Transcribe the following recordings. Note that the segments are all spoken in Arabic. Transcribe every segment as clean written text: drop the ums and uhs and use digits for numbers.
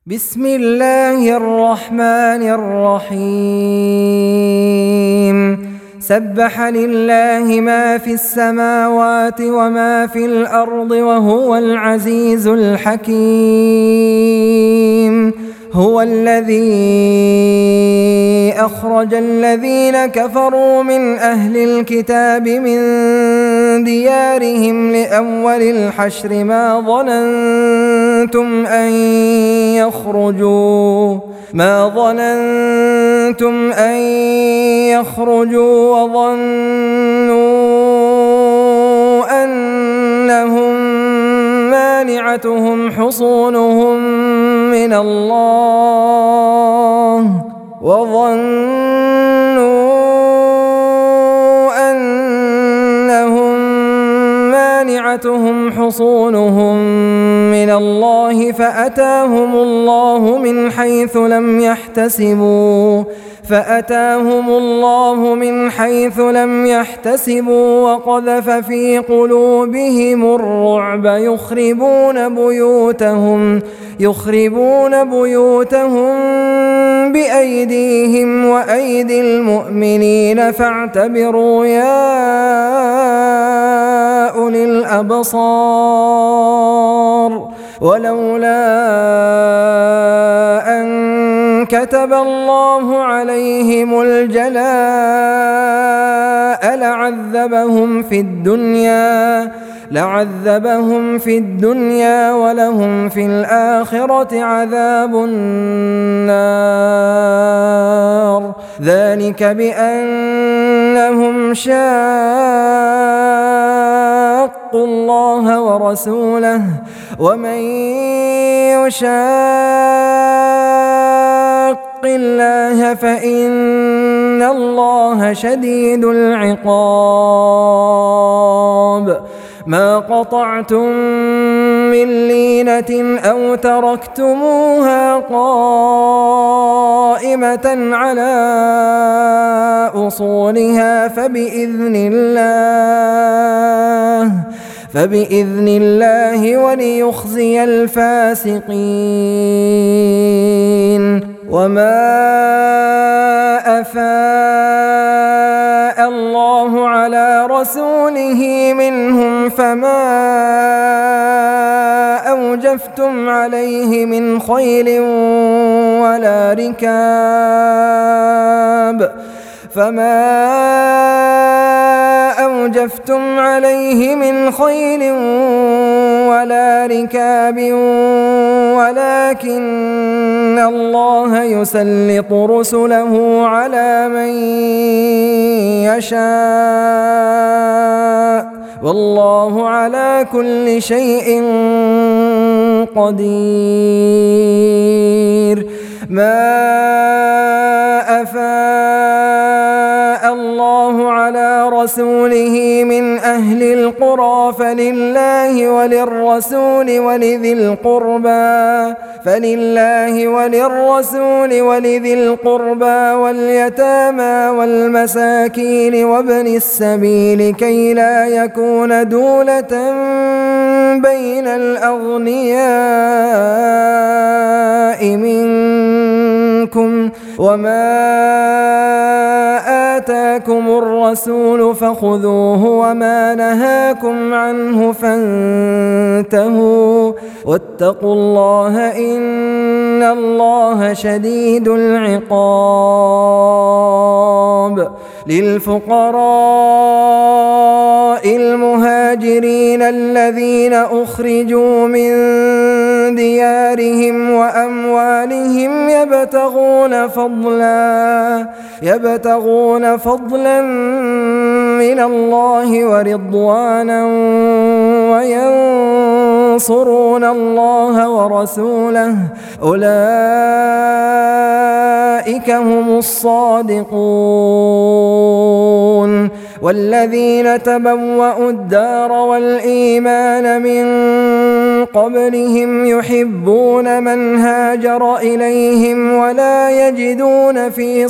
بسم الله الرحمن الرحيم سبح لله ما في السماوات وما في الأرض وهو العزيز الحكيم. هو الذي أخرج الذين كفروا من أهل الكتاب من ديارهم لأول الحشر ما ظننتم أن يخرجوا وظنوا أنهم مانعتهم حصونهم من الله فأتاهم الله من حيث لم يحتسبوا وقذف في قلوبهم الرعب يخربون بيوتهم بأيديهم وأيدي المؤمنين فاعتبروا يا أولي الأبصار. ولولا أن كتب الله عليهم الجلاء لعذبهم في الدنيا ولهم في الآخرة عذاب النار. ذلك بأنهم شاقوا الله ورسوله ومن يشاق الله فإن الله شديد العقاب. ما قطعتم من لينة أو تركتموها قائمة على أصولها فبإذن الله وليخزي الفاسقين. وما أفاء الله على رسوله منهم فما أوجفتم عليه من خيل ولا ركاب ولكن الله يسلط رسله على من يشاء والله على كل شيء قدير. ما أفاء الله على رسوله من أهل القرى فلله وللرسول ولذي القربى واليتامى والمساكين وابن السبيل كي لا يكون دولة بين الأغنياء منكم. وما آتاكم الرسول فخذوه وما نهاكم عنه فانتهوا واتقوا الله إن الله شديد العقاب. للفقراء المهاجرين الذين أخرجوا من ديارهم وأموالهم يبتغون فضلا من الله ورضوانا وينصرون الله ورسوله أولئك هم الصادقون. والذين تبوأوا الدار والإيمان من قبلهم يحبون من هاجر إليهم ولا يجدون في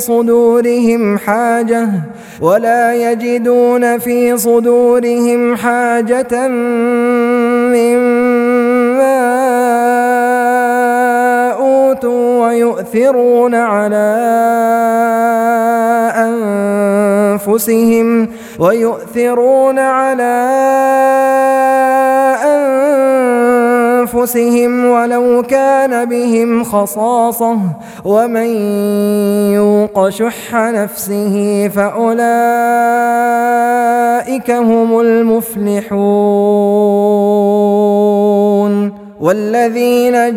صدورهم حاجة مما أوتوا ويؤثرون على أنفسهم ولو كان بهم خصاصة ومن يوق شح نفسه فأولئك هم المفلحون والذين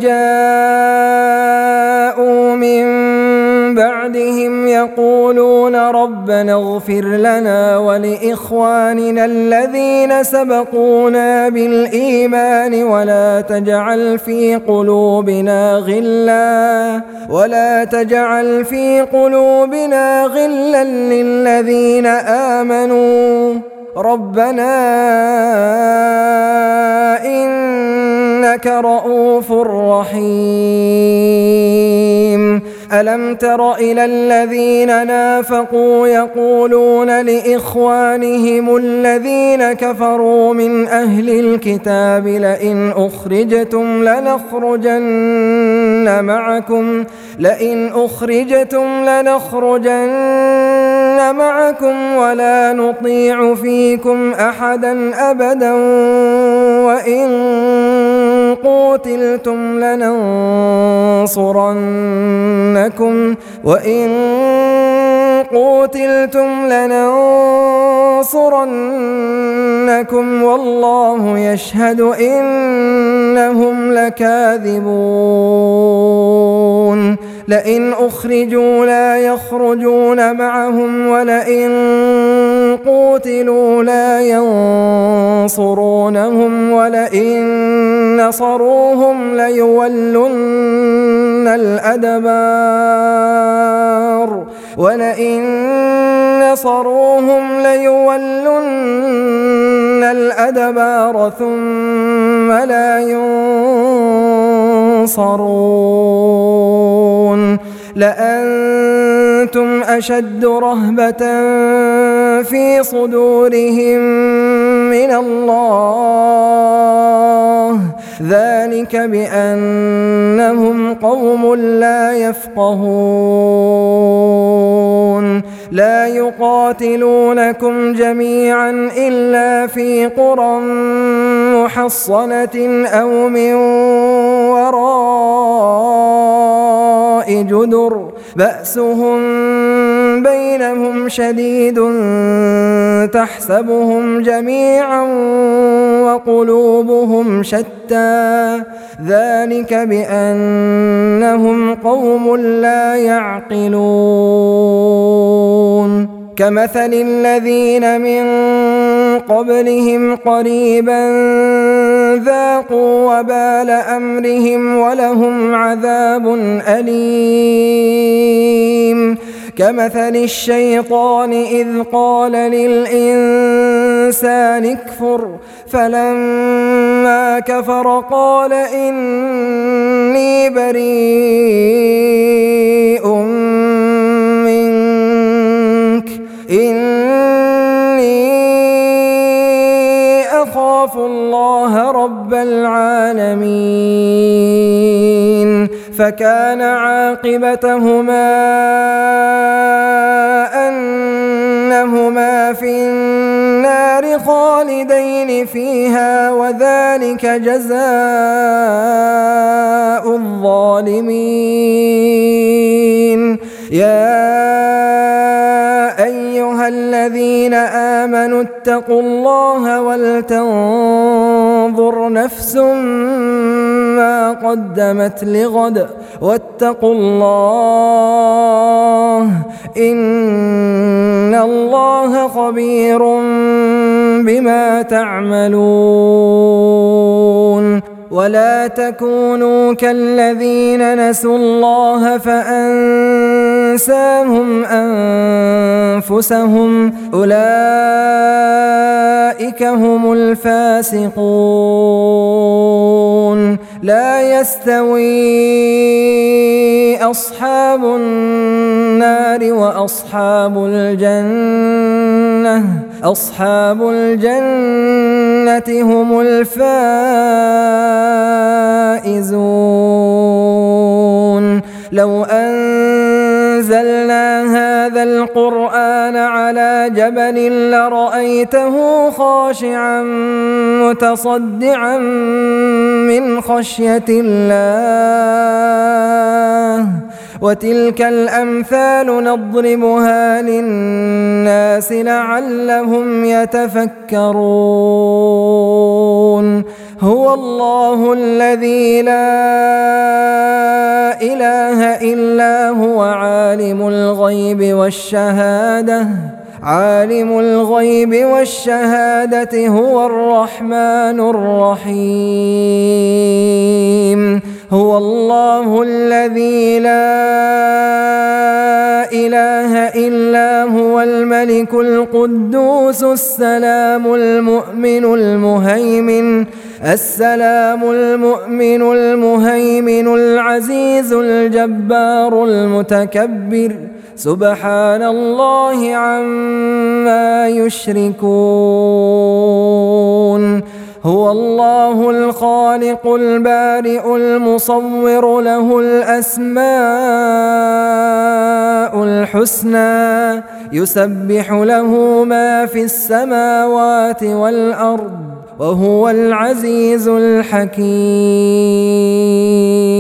جاءوا من بعدهم يقولون ربنا اغفر لنا ولإخواننا الذين سبقونا بالإيمان ولا تجعل في قلوبنا غلا للذين آمنوا ربنا إنك رؤوف رحيم ألم تر إلى الذين نافقوا يقولون لإخوانهم الذين كفروا من أهل الكتاب لئن أخرجتم لنخرجن معكم ولا نطيع فيكم أحدا أبدا وإن قوتلتم لننصرنكم والله يشهد إنهم لكاذبون لئن أخرجوا لا يخرجون معهم ولئن قوتلوا لا ينصرونهم ولئن نصروهم ليولن الأدبار ثم لا ينصرون لأنتم أشد رهبة في صدورهم من الله ذلك بأنهم قوم لا يفقهون لا يقاتلونكم جميعا إلا في قرى محصنة أو من وراء جدر بأسهم بينهم شديد تحسبهم جميعا وقلوبهم شتى ذلك بأنهم قوم لا يعقلون كمثل الذين من قبلهم قريبا ذاقوا وبال أمرهم ولهم عذاب أليم كمثل الشيطان إذ قال للإنسان اكفر فلما كفر قال إني بريء منك إني أخاف الله رب العالمين فكان عاقبتهما أنهما في النار خالدين فيها وذلك جزاء الظالمين يا أيها الذين آمنوا اتقوا الله ولتنظر نفس ما قدمت لغد واتقوا الله إن الله خبير بما تعملون ولا تكونوا كالذين نسوا الله فأنساهم أنفسهم أولئك هم الفاسقون لا يستوي أصحاب النار وأصحاب الجنة أصحاب الجنة هم الفائزون لو أنزلنا هذا القرآن على جبل لرأيته خاشعا متصدعا من خشية الله وتلك الأمثال نضربها للناس لعلهم يتفكرون هو الله الذي لا إله إلا هو عالم الغيب والشهادة هو الرحمن الرحيم هو الله الذي لا إله إلا هو الملك القدوس السلام المؤمن المهيمن العزيز الجبار المتكبر سبحان الله عما يشركون هو الله الخالق البارئ المصور له الأسماء الحسنى يسبح له ما في السماوات والأرض وهو العزيز الحكيم